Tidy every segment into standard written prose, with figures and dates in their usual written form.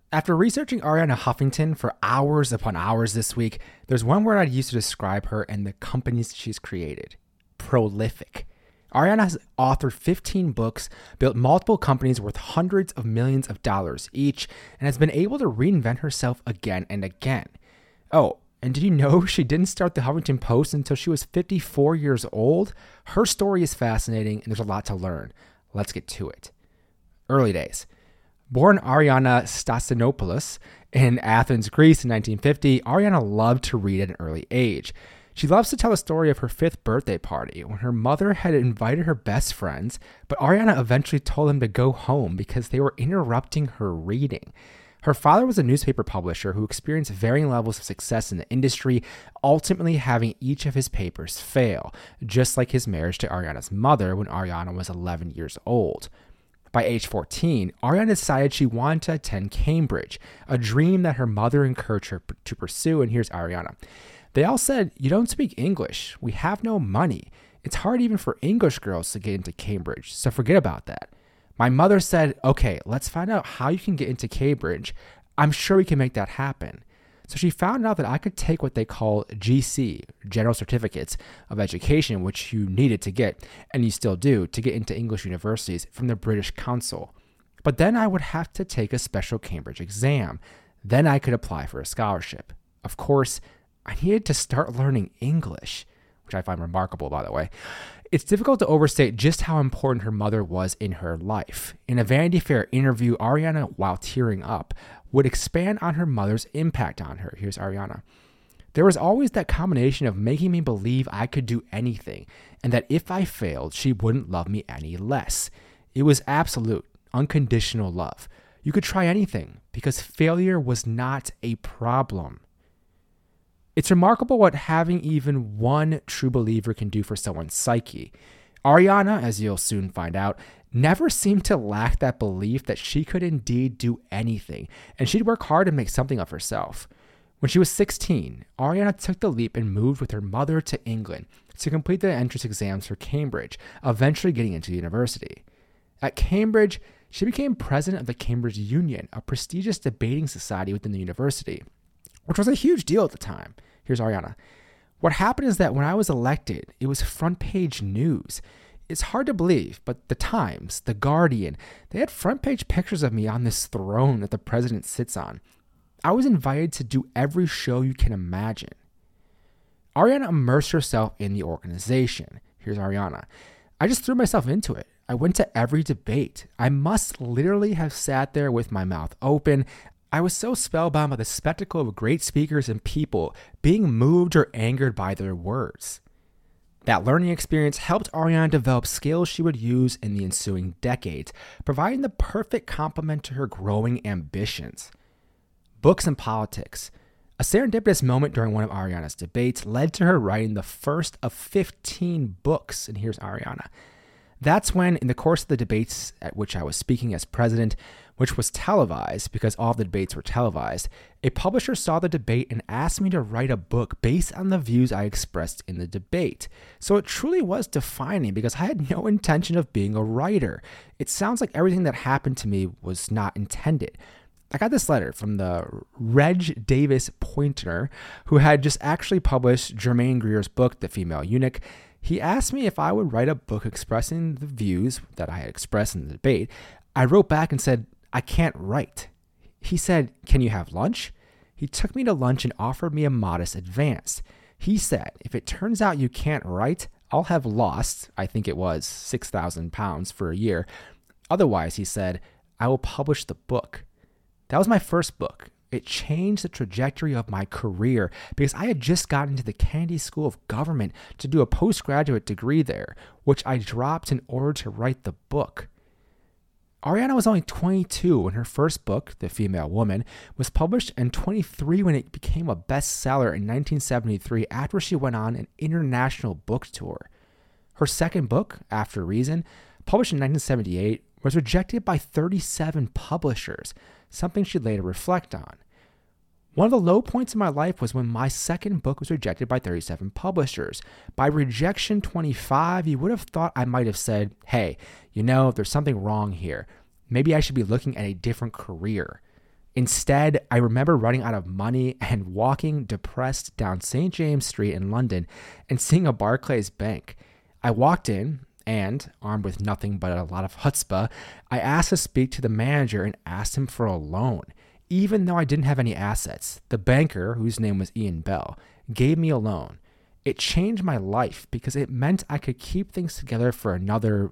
After researching Ariana Huffington for hours upon hours this week, there's one word I'd use to describe her and the companies she's created: prolific. Ariana has authored 15 books, built multiple companies worth hundreds of millions of dollars each, and has been able to reinvent herself again and again. Oh, and did you know she didn't start the Huffington Post until she was 54 years old? Her story is fascinating, and there's a lot to learn. Let's get to it. Early days. Born Ariana Stasinopoulos in Athens, Greece in 1950, Ariana loved to read at an early age. She loves to tell the story of her 5th birthday party when her mother had invited her best friends, but Ariana eventually told them to go home because they were interrupting her reading. Her father was a newspaper publisher who experienced varying levels of success in the industry, ultimately having each of his papers fail, just like his marriage to Ariana's mother when Ariana was 11 years old. By age 14, Ariana decided she wanted to attend Cambridge, a dream that her mother encouraged her to pursue, and here's Ariana. They all said, "You don't speak English. We have no money. It's hard even for English girls to get into Cambridge, so forget about that." My mother said, "Okay, let's find out how you can get into Cambridge. I'm sure we can make that happen." So she found out that I could take what they call GC, General Certificates of Education, which you needed to get, and you still do, to get into English universities from the British Council. But then I would have to take a special Cambridge exam. Then I could apply for a scholarship. Of course, I needed to start learning English, which I find remarkable, by the way. It's difficult to overstate just how important her mother was in her life. In a Vanity Fair interview, Ariana, while tearing up, would expand on her mother's impact on her. Here's Ariana. "There was always that combination of making me believe I could do anything, and that if I failed, she wouldn't love me any less. It was absolute, unconditional love. You could try anything, because failure was not a problem." It's remarkable what having even one true believer can do for someone's psyche. Ariana, as you'll soon find out, never seemed to lack that belief that she could indeed do anything, and she'd work hard to make something of herself. When she was 16, Ariana took the leap and moved with her mother to England to complete the entrance exams for Cambridge, eventually getting into the university. At Cambridge, she became president of the Cambridge Union, a prestigious debating society within the university, which was a huge deal at the time. Here's Ariana. "What happened is that when I was elected, it was front page news. It's hard to believe, but the Times, the Guardian, they had front page pictures of me on this throne that the president sits on. I was invited to do every show you can imagine." Ariana immersed herself in the organization. Here's Ariana. "I just threw myself into it. I went to every debate. I must literally have sat there with my mouth open. I was so spellbound by the spectacle of great speakers and people being moved or angered by their words." That learning experience helped Ariana develop skills she would use in the ensuing decades, providing the perfect complement to her growing ambitions. Books and politics. A serendipitous moment during one of Ariana's debates led to her writing the first of 15 books, and here's Ariana. "That's when, in the course of the debates at which I was speaking as president, which was televised because all the debates were televised, a publisher saw the debate and asked me to write a book based on the views I expressed in the debate. So it truly was defining because I had no intention of being a writer. It sounds like everything that happened to me was not intended." I got this letter from the Reg Davis Poynter, who had just actually published Germaine Greer's book, The Female Eunuch. He asked me if I would write a book expressing the views that I had expressed in the debate. I wrote back and said, "I can't write." He said, "Can you have lunch?" He took me to lunch and offered me a modest advance. He said, "If it turns out you can't write, I'll have lost," I think it was £6,000 for a year. "Otherwise," he said, "I will publish the book." That was my first book. It changed the trajectory of my career because I had just gotten into the Kennedy School of Government to do a postgraduate degree there, which I dropped in order to write the book. Ariana was only 22 when her first book, The Female Woman, was published, and 23 when it became a bestseller in 1973 after she went on an international book tour. Her second book, After Reason, published in 1978, was rejected by 37 publishers, something she'd later reflect on. One of the low points in my life was when my second book was rejected by 37 publishers. By rejection 25, you would have thought I might have said, "Hey, there's something wrong here. Maybe I should be looking at a different career." Instead, I remember running out of money and walking depressed down St. James Street in London and seeing a Barclays Bank. I walked in and, armed with nothing but a lot of chutzpah, I asked to speak to the manager and asked him for a loan. Even though I didn't have any assets, the banker, whose name was Ian Bell, gave me a loan. It changed my life because it meant I could keep things together for another,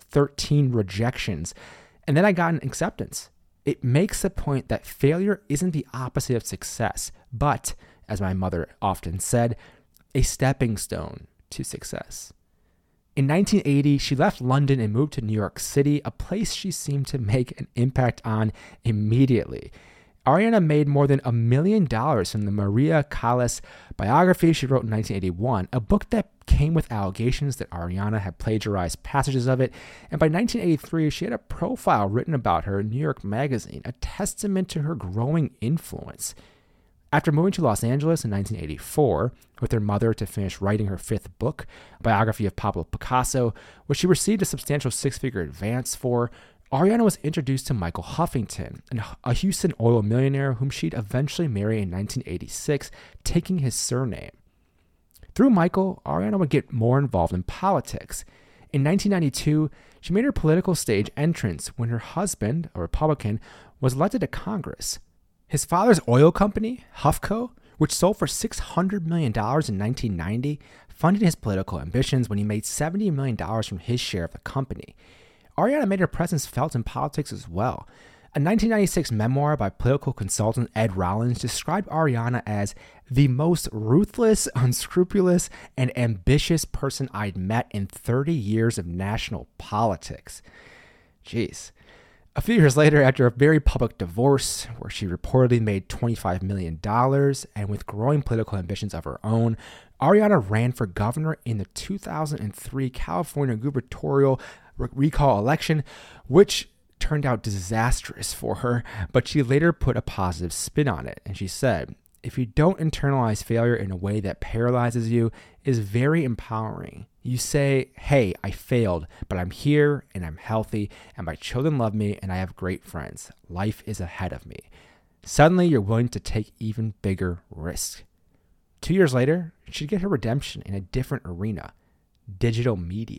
13 rejections. And then I got an acceptance. It makes the point that failure isn't the opposite of success, but, as my mother often said, a stepping stone to success. In 1980, she left London and moved to New York City, a place she seemed to make an impact on immediately. Ariana made more than $1 million from the Maria Callas biography she wrote in 1981, a book that came with allegations that Ariana had plagiarized passages of it, and by 1983, she had a profile written about her in New York Magazine, a testament to her growing influence. After moving to Los Angeles in 1984 with her mother to finish writing her fifth book, a biography of Pablo Picasso, which she received a substantial six-figure advance for, Ariana was introduced to Michael Huffington, a Houston oil millionaire whom she'd eventually marry in 1986, taking his surname. Through Michael, Ariana would get more involved in politics. In 1992, she made her political stage entrance when her husband, a Republican, was elected to Congress. His father's oil company, Huffco, which sold for $600 million in 1990, funded his political ambitions when he made $70 million from his share of the company. Ariana made her presence felt in politics as well. A 1996 memoir by political consultant Ed Rollins described Ariana as the most ruthless, unscrupulous, and ambitious person I'd met in 30 years of national politics. Jeez. A few years later, after a very public divorce where she reportedly made $25 million and with growing political ambitions of her own, Ariana ran for governor in the 2003 California gubernatorial recall election, which turned out disastrous for her, but she later put a positive spin on it. And she said, "If you don't internalize failure in a way that paralyzes you, it is very empowering. You say, hey, I failed, but I'm here and I'm healthy and my children love me and I have great friends. Life is ahead of me." Suddenly, you're willing to take even bigger risks. 2 years later, she'd get her redemption in a different arena, digital media.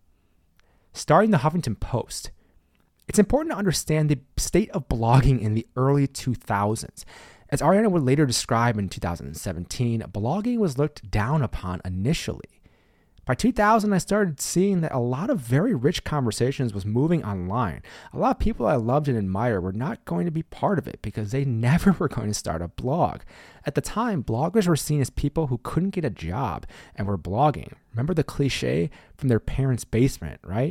Starting the Huffington Post. It's important to understand the state of blogging in the early 2000s. As Ariana would later describe in 2017, blogging was looked down upon initially. By 2000, I started seeing that a lot of very rich conversations was moving online. A lot of people I loved and admired were not going to be part of it because they never were going to start a blog. At the time, bloggers were seen as people who couldn't get a job and were blogging. Remember the cliche from their parents' basement, right?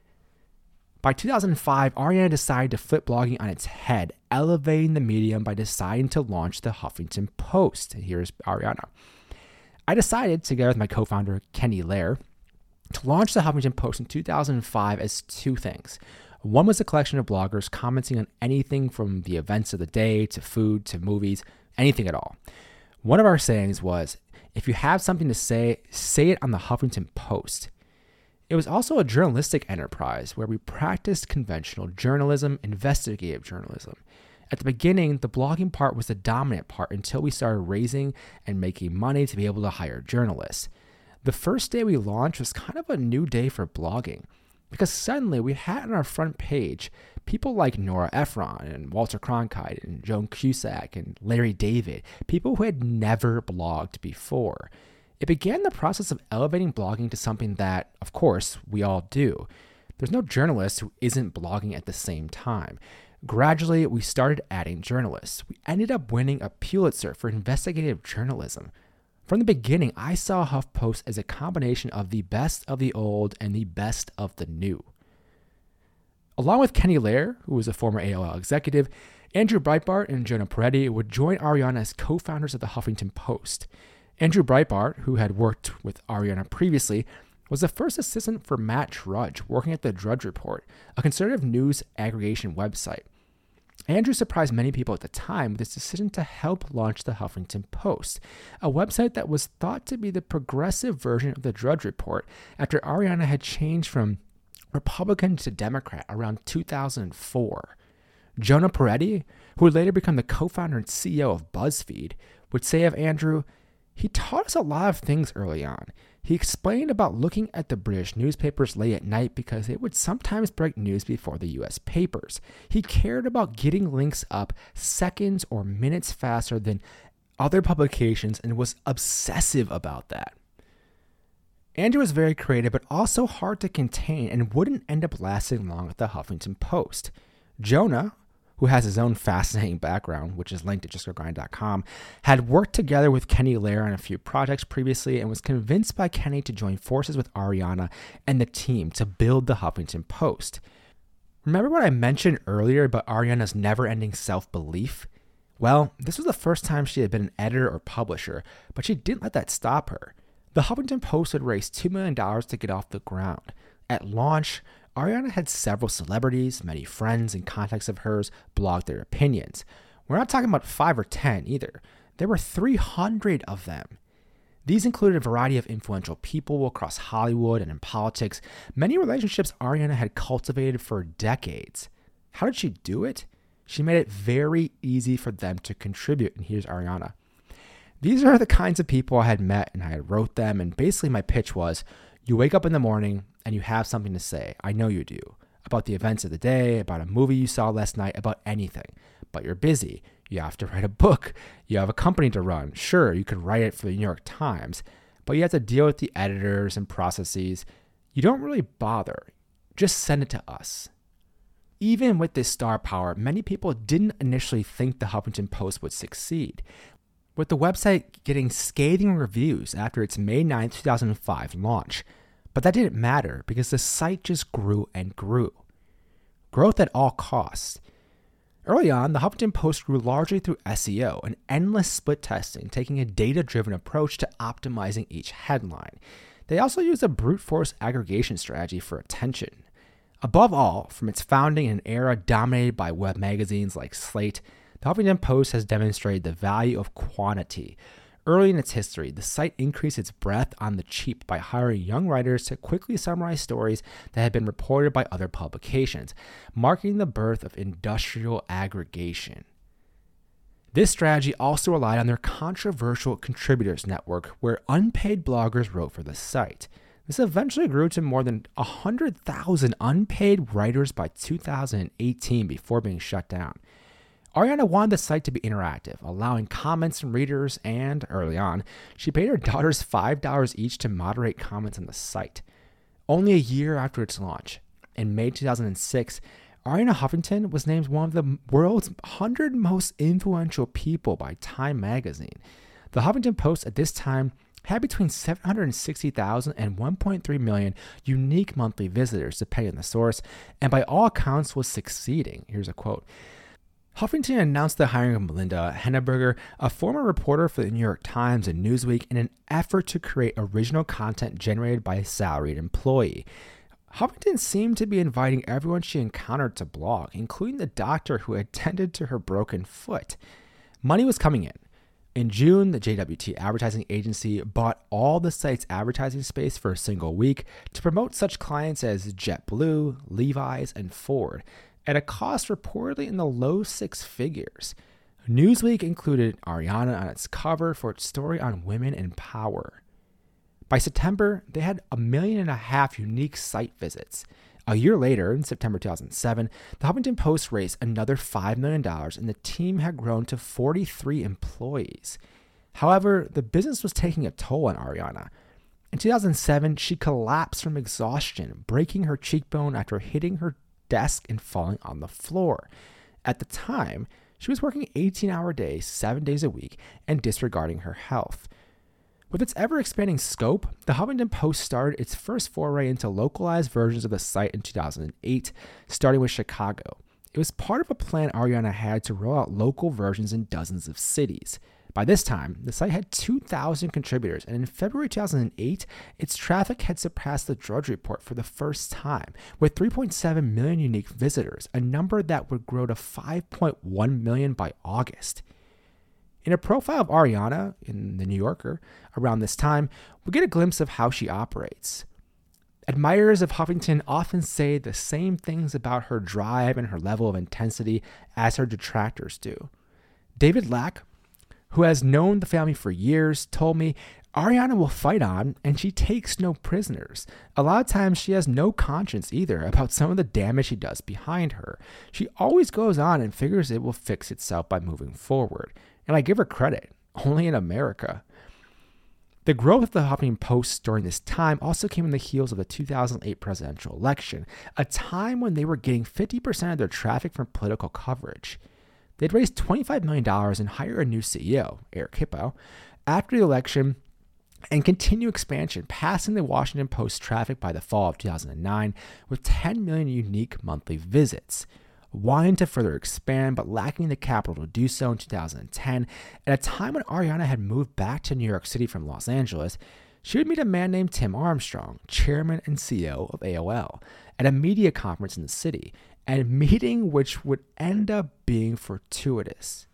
By 2005, Ariana decided to flip blogging on its head, elevating the medium by deciding to launch the Huffington Post. And here's Ariana. I decided, together with my co-founder, Kenny Lair, to launch the Huffington Post in 2005 as two things. One was a collection of bloggers commenting on anything from the events of the day to food to movies, anything at all. One of our sayings was, if you have something to say it on the Huffington Post. It was also a journalistic enterprise where we practiced conventional journalism, investigative journalism. At the beginning, the blogging part was the dominant part until we started raising and making money to be able to hire journalists. The first day we launched was kind of a new day for blogging because suddenly we had on our front page people like Nora Ephron and Walter Cronkite and Joan Cusack and Larry David, people who had never blogged before. It began the process of elevating blogging to something that, of course, we all do. There's no journalist who isn't blogging at the same time. Gradually, we started adding journalists. We ended up winning a Pulitzer for investigative journalism. From the beginning, I saw HuffPost as a combination of the best of the old and the best of the new. Along with Kenny Lair, who was a former AOL executive, Andrew Breitbart and Jonah Peretti would join Ariana as co-founders of the Huffington Post. Andrew Breitbart, who had worked with Ariana previously, was the first assistant for Matt Drudge, working at the Drudge Report, a conservative news aggregation website. Andrew surprised many people at the time with his decision to help launch the Huffington Post, a website that was thought to be the progressive version of the Drudge Report after Ariana had changed from Republican to Democrat around 2004. Jonah Peretti, who would later become the co-founder and CEO of BuzzFeed, would say of Andrew, "He taught us a lot of things early on. He explained about looking at the British newspapers late at night because it would sometimes break news before the US papers. He cared about getting links up seconds or minutes faster than other publications and was obsessive about that." Andrew was very creative, but also hard to contain and wouldn't end up lasting long at the Huffington Post. Jonah, who has his own fascinating background, which is linked at justgogrind.com, had worked together with Kenny Lair on a few projects previously and was convinced by Kenny to join forces with Arianna and the team to build the Huffington Post. Remember what I mentioned earlier about Arianna's never-ending self-belief? Well, this was the first time she had been an editor or publisher, but she didn't let that stop her. The Huffington Post had raised $2 million to get off the ground. At launch, Arianna had several celebrities, many friends and contacts of hers, blog their opinions. We're not talking about 5 or 10 either. There were 300 of them. These included a variety of influential people across Hollywood and in politics, many relationships Arianna had cultivated for decades. How did she do it? She made it very easy for them to contribute, and here's Arianna. "These are the kinds of people I had met, and I had wrote them, and basically my pitch was, you wake up in the morning and you have something to say. I know you do. About the events of the day, about a movie you saw last night, about anything. But you're busy. You have to write a book. You have a company to run. Sure, you could write it for the New York Times, but you have to deal with the editors and processes. You don't really bother. Just send it to us." Even with this star power, many people didn't initially think the Huffington Post would succeed, with the website getting scathing reviews after its May 9, 2005 launch. But that didn't matter because the site just grew and grew. Growth at all costs. Early on, the Huffington Post grew largely through SEO and endless split testing, taking a data-driven approach to optimizing each headline. They also used a brute force aggregation strategy for attention. Above all, from its founding in an era dominated by web magazines like Slate, the Huffington Post has demonstrated the value of quantity. Early in its history, the site increased its breadth on the cheap by hiring young writers to quickly summarize stories that had been reported by other publications, marking the birth of industrial aggregation. This strategy also relied on their controversial contributors network, where unpaid bloggers wrote for the site. This eventually grew to more than 100,000 unpaid writers by 2018 before being shut down. Arianna wanted the site to be interactive, allowing comments from readers, and, early on, she paid her daughters $5 each to moderate comments on the site. Only a year after its launch, in May 2006, Arianna Huffington was named one of the world's 100 most influential people by Time magazine. The Huffington Post at this time had between 760,000 and 1.3 million unique monthly visitors, depending on the source, and by all accounts was succeeding. Here's a quote. Huffington announced the hiring of Melinda Henneberger, a former reporter for the New York Times and Newsweek, in an effort to create original content generated by a salaried employee. Huffington seemed to be inviting everyone she encountered to blog, including the doctor who attended to her broken foot. Money was coming in. In June, the JWT advertising agency bought all the site's advertising space for a single week to promote such clients as JetBlue, Levi's, and Ford, at a cost reportedly in the low 6 figures. Newsweek included Arianna on its cover for its story on women in power. By September, they had 1.5 million unique site visits. A year later, in September 2007, the Huffington Post raised another $5 million, and the team had grown to 43 employees. However, the business was taking a toll on Arianna. In 2007, she collapsed from exhaustion, breaking her cheekbone after hitting her desk and falling on the floor. At the time, she was working 18-hour days, 7 days a week, and disregarding her health. With its ever-expanding scope, the Huffington Post started its first foray into localized versions of the site in 2008, starting with Chicago. It was part of a plan Arianna had to roll out local versions in dozens of cities. By this time, the site had 2,000 contributors, and in February 2008, its traffic had surpassed the Drudge Report for the first time, with 3.7 million unique visitors, a number that would grow to 5.1 million by August. In a profile of Arianna in The New Yorker around this time, we get a glimpse of how she operates. Admirers of Huffington often say the same things about her drive and her level of intensity as her detractors do. David Lack, who has known the family for years, told me Ariana will fight on and she takes no prisoners. A lot of times she has no conscience either about some of the damage she does behind her. She always goes on and figures it will fix itself by moving forward. And I give her credit, only in America. The growth of the Huffington Post during this time also came on the heels of the 2008 presidential election, a time when they were getting 50% of their traffic from political coverage. They'd raised $25 million and hired a new CEO, Eric Hippo, after the election and continue expansion, passing the Washington Post traffic by the fall of 2009 with 10 million unique monthly visits. Wanting to further expand but lacking the capital to do so in 2010, at a time when Ariana had moved back to New York City from Los Angeles, she would meet a man named Tim Armstrong, chairman and CEO of AOL, at a media conference in the city, and a meeting which would end up being fortuitous.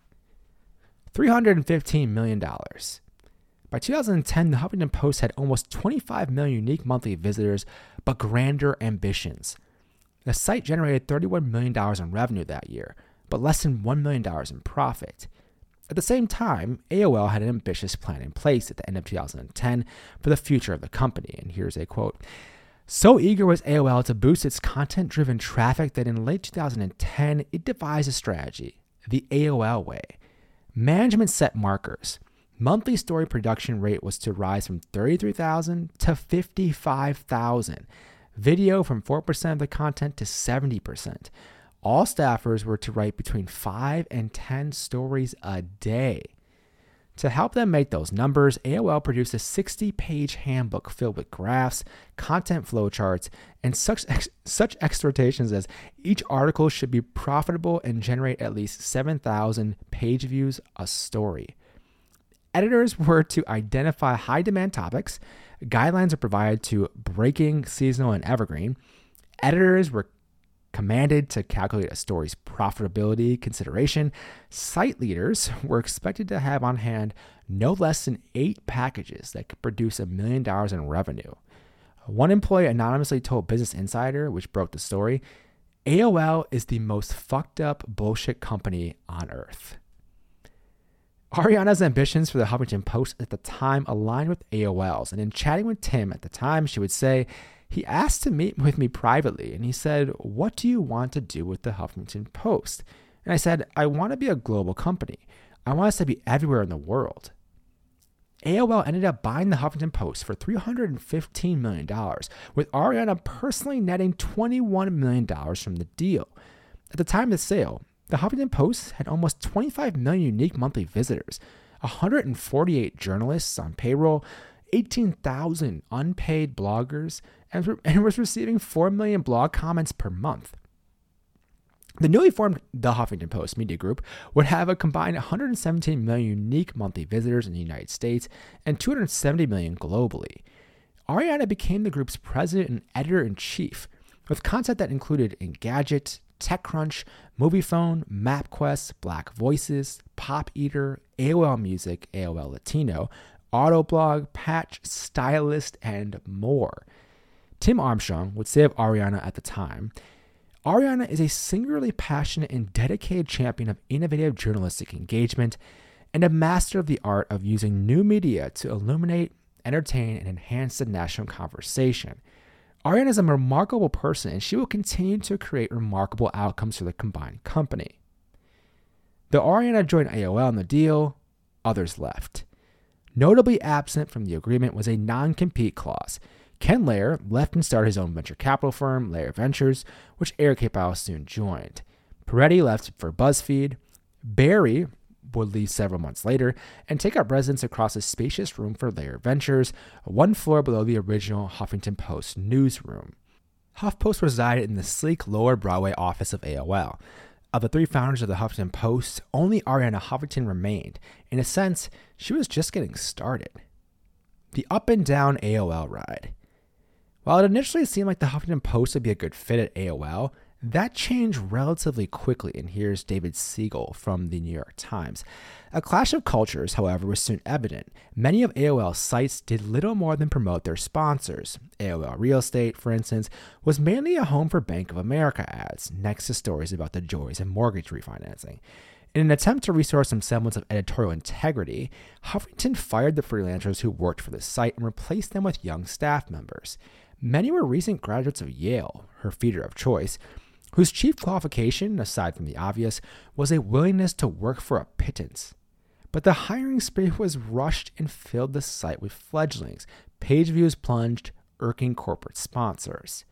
$315 million. By 2010, the Huffington Post had almost 25 million unique monthly visitors, but grander ambitions. The site generated $31 million in revenue that year, but less than $1 million in profit. At the same time, AOL had an ambitious plan in place at the end of 2010 for the future of the company, and here's a quote. So eager was AOL to boost its content-driven traffic that in late 2010, it devised a strategy, the AOL way. Management set markers. Monthly story production rate was to rise from 33,000 to 55,000. Video from 4% of the content to 70%. All staffers were to write between 5 and 10 stories a day. To help them make those numbers, AOL produced a 60-page handbook filled with graphs, content flowcharts, and such exhortations as each article should be profitable and generate at least 7,000 page views a story. Editors were to identify high-demand topics. Guidelines are provided to breaking, seasonal, and evergreen. Editors were commanded to calculate a story's profitability consideration. Site leaders were expected to have on hand no less than 8 packages that could produce $1 million in revenue. One employee anonymously told Business Insider, which broke the story, AOL is the most fucked up bullshit company on earth. Ariana's ambitions for the Huffington Post at the time aligned with AOL's, and in chatting with Tim at the time, she would say, he asked to meet with me privately, and he said, what do you want to do with the Huffington Post? And I said, I want to be a global company. I want us to be everywhere in the world. AOL ended up buying the Huffington Post for $315 million, with Ariana personally netting $21 million from the deal. At the time of the sale, the Huffington Post had almost 25 million unique monthly visitors, 148 journalists on payroll, 18,000 unpaid bloggers, and was receiving 4 million blog comments per month. The newly formed The Huffington Post Media Group would have a combined 117 million unique monthly visitors in the United States and 270 million globally. Ariana became the group's president and editor-in-chief, with content that included Engadget, TechCrunch, MoviePhone, MapQuest, Black Voices, Pop Eater, AOL Music, AOL Latino, Autoblog, Patch, Stylist, and more. Tim Armstrong would say of Ariana at the time, Ariana is a singularly passionate and dedicated champion of innovative journalistic engagement and a master of the art of using new media to illuminate, entertain, and enhance the national conversation. Ariana is a remarkable person, and she will continue to create remarkable outcomes for the combined company. Though Ariana joined AOL in the deal, others left. Notably absent from the agreement was a non-compete clause. Ken Lair left and started his own venture capital firm, Lair Ventures, which Eric Hippo soon joined. Peretti left for BuzzFeed. Barry would leave several months later and take up residence across a spacious room for Lair Ventures, one floor below the original Huffington Post newsroom. HuffPost resided in the sleek Lower Broadway office of AOL. Of the 3 founders of the Huffington Post, only Ariana Huffington remained. In a sense, she was just getting started. The up and down AOL ride. While it initially seemed like the Huffington Post would be a good fit at AOL, That changed relatively quickly, and here's David Siegel from the New York Times. A clash of cultures, however, was soon evident. Many of AOL's sites did little more than promote their sponsors. AOL Real Estate, for instance, was mainly a home for Bank of America ads, next to stories about the joys of mortgage refinancing. In an attempt to restore some semblance of editorial integrity, Huffington fired the freelancers who worked for the site and replaced them with young staff members. Many were recent graduates of Yale, her feeder of choice, whose chief qualification, aside from the obvious, was a willingness to work for a pittance. But the hiring spree was rushed and filled the site with fledglings. Page views plunged, irking corporate sponsors.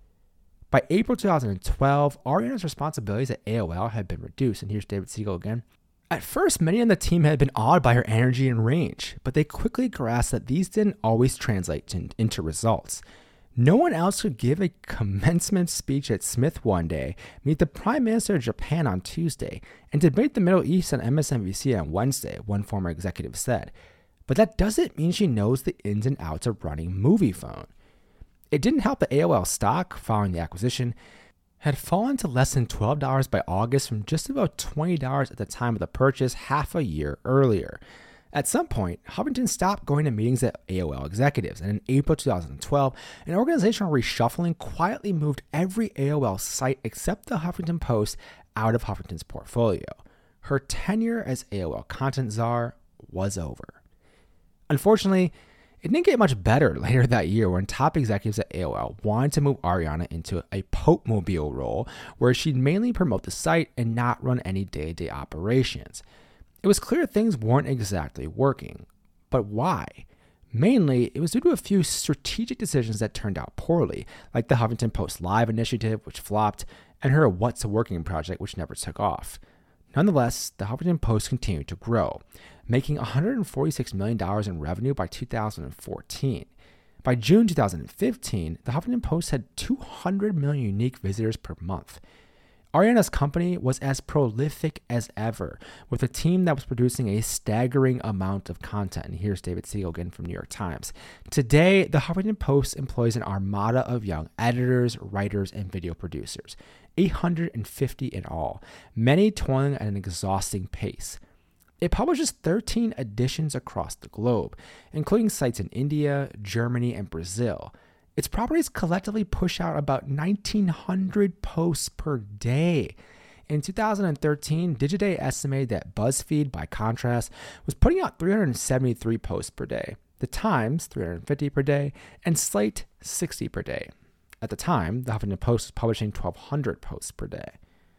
By April 2012, Ariana's responsibilities at AOL had been reduced, and here's David Siegel again. At first, many on the team had been awed by her energy and range, but they quickly grasped that these didn't always translate into results. No one else could give a commencement speech at Smith one day, meet the Prime Minister of Japan on Tuesday, and debate the Middle East on MSNBC on Wednesday, one former executive said. But that doesn't mean she knows the ins and outs of running MoviePhone. It didn't help that AOL stock, following the acquisition, had fallen to less than $12 by August from just about $20 at the time of the purchase half a year earlier. At some point, Huffington stopped going to meetings at AOL executives, and in April 2012, an organizational reshuffling quietly moved every AOL site except the Huffington Post out of Huffington's portfolio. Her tenure as AOL content czar was over. Unfortunately, it didn't get much better later that year when top executives at AOL wanted to move Ariana into a Pope-mobile role where she'd mainly promote the site and not run any day-to-day operations. It was clear things weren't exactly working. But why? Mainly, it was due to a few strategic decisions that turned out poorly, like the Huffington Post Live initiative, which flopped, and her What's Working project, which never took off. Nonetheless, the Huffington Post continued to grow, making $146 million in revenue by 2014. By June 2015, the Huffington Post had 200 million unique visitors per month. Ariana's company was as prolific as ever, with a team that was producing a staggering amount of content. And here's David Siegel again from New York Times. Today, the Huffington Post employs an armada of young editors, writers, and video producers, 850 in all, many toiling at an exhausting pace. It publishes 13 editions across the globe, including sites in India, Germany, and Brazil. Its properties collectively push out about 1,900 posts per day. In 2013, Digiday estimated that BuzzFeed, by contrast, was putting out 373 posts per day, The Times 350 per day, and Slate 60 per day. At the time, the Huffington Post was publishing 1,200 posts per day.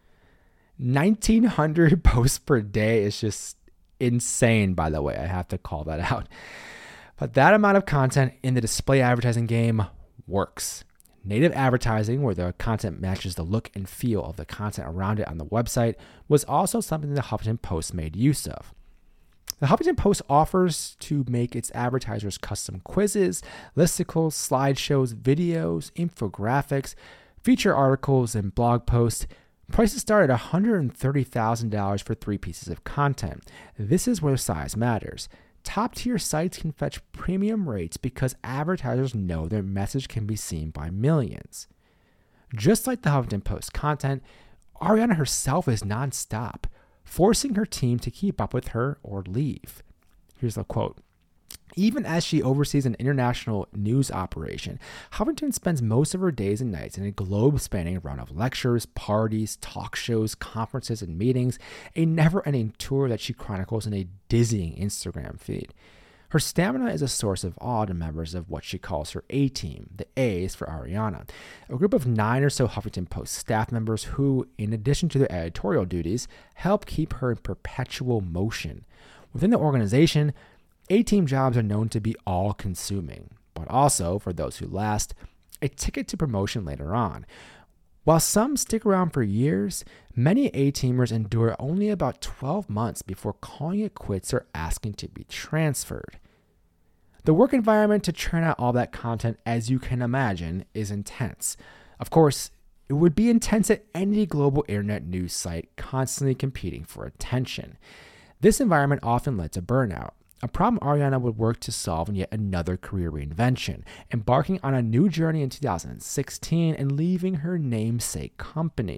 1,900 posts per day is just insane, by the way. I have to call that out. But that amount of content in the display advertising game works. Native advertising, where the content matches the look and feel of the content around it on the website, was also something the Huffington Post made use of. The Huffington Post offers to make its advertisers custom quizzes, listicles, slideshows, videos, infographics, feature articles, and blog posts. Prices start at $130,000 for 3 pieces of content. This is where size matters. Top-tier sites can fetch premium rates because advertisers know their message can be seen by millions. Just like the Huffington Post content, Ariana herself is nonstop, forcing her team to keep up with her or leave. Here's the quote. Even as she oversees an international news operation, Huffington spends most of her days and nights in a globe-spanning run of lectures, parties, talk shows, conferences, and meetings, a never-ending tour that she chronicles in a dizzying Instagram feed. Her stamina is a source of awe to members of what she calls her A-team. The A is for Ariana, a group of 9 or so Huffington Post staff members who, in addition to their editorial duties, help keep her in perpetual motion. Within the organization, A-team jobs are known to be all-consuming, but also, for those who last, a ticket to promotion later on. While some stick around for years, many A-teamers endure only about 12 months before calling it quits or asking to be transferred. The work environment to churn out all that content, as you can imagine, is intense. Of course, it would be intense at any global internet news site constantly competing for attention. This environment often led to burnout. a problem Ariana would work to solve in yet another career reinvention, embarking on a new journey in 2016 and leaving her namesake company,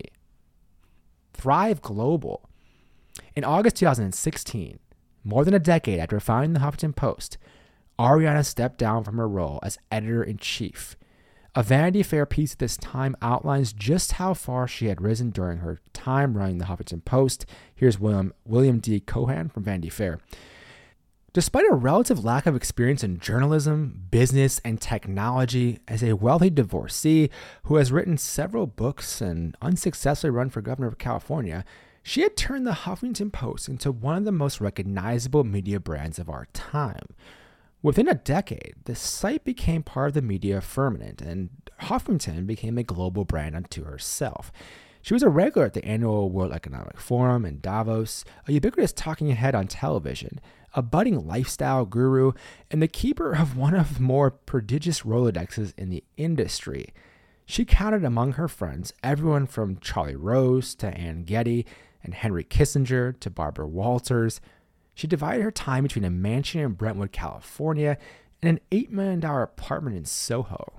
Thrive Global. In August 2016, more than a decade after founding the Huffington Post, Ariana stepped down from her role as editor-in-chief. A Vanity Fair piece at this time outlines just how far she had risen during her time running the Huffington Post. Here's William D. Cohan from Vanity Fair. Despite a relative lack of experience in journalism, business, and technology, as a wealthy divorcee who has written several books and unsuccessfully run for governor of California, she had turned the Huffington Post into one of the most recognizable media brands of our time. Within a decade, the site became part of the media firmament, and Huffington became a global brand unto herself. She was a regular at the annual World Economic Forum in Davos, a ubiquitous talking head on television, a budding lifestyle guru, and the keeper of one of the more prodigious Rolodexes in the industry. She counted among her friends everyone from Charlie Rose to Ann Getty and Henry Kissinger to Barbara Walters. She divided her time between a mansion in Brentwood, California, and an $8 million apartment in Soho.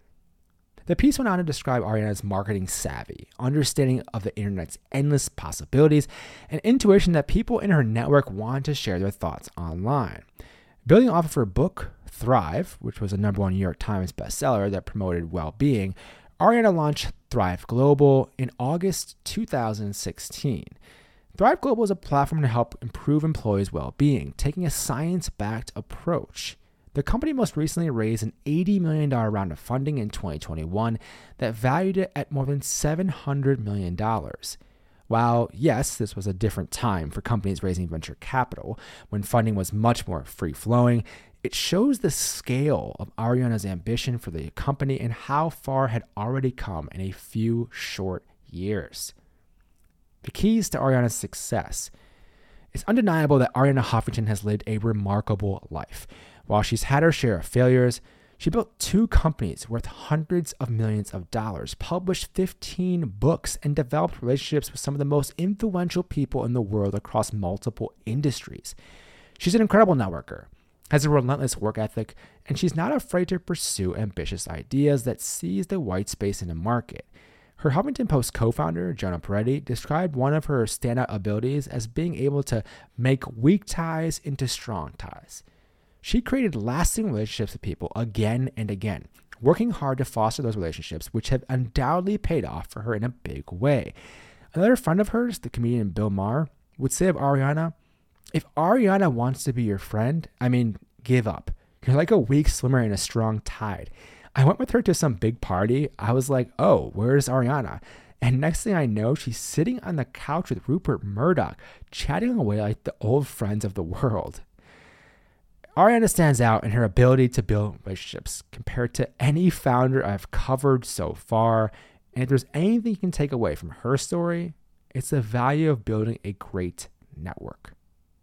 The piece went on to describe Ariana's marketing savvy, understanding of the internet's endless possibilities, and intuition that people in her network wanted to share their thoughts online. Building off of her book, Thrive, which was a #1 New York Times bestseller that promoted well-being, Ariana launched Thrive Global in August 2016. Thrive Global is a platform to help improve employees' well-being, taking a science-backed approach. The company most recently raised an $80 million round of funding in 2021 that valued it at more than $700 million. While, yes, this was a different time for companies raising venture capital, when funding was much more free-flowing, it shows the scale of Ariana's ambition for the company and how far it had already come in a few short years. The keys to Ariana's success. It's undeniable that Ariana Huffington has lived a remarkable life. While she's had her share of failures, she built 2 companies worth hundreds of millions of dollars, published 15 books, and developed relationships with some of the most influential people in the world across multiple industries. She's an incredible networker, has a relentless work ethic, and she's not afraid to pursue ambitious ideas that seize the white space in the market. Her Huffington Post co-founder, Jonah Peretti, described one of her standout abilities as being able to make weak ties into strong ties. She created lasting relationships with people again and again, working hard to foster those relationships, which have undoubtedly paid off for her in a big way. Another friend of hers, the comedian Bill Maher, would say of Ariana, "If Ariana wants to be your friend, give up. You're like a weak swimmer in a strong tide." I went with her to some big party. I was like, oh, where's Ariana? And next thing I know, she's sitting on the couch with Rupert Murdoch, chatting away like the old friends of the world. Ariana stands out in her ability to build relationships compared to any founder I've covered so far. And if there's anything you can take away from her story, it's the value of building a great network.